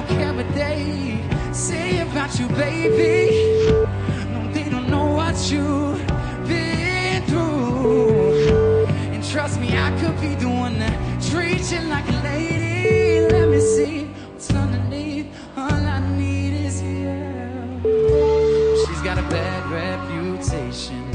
don't care what they say about you, baby. No, they don't know what you've been through. And trust me, I could be the one that treats you like a lady. Let me see what's underneath. All I need is you. She's got a bad reputation.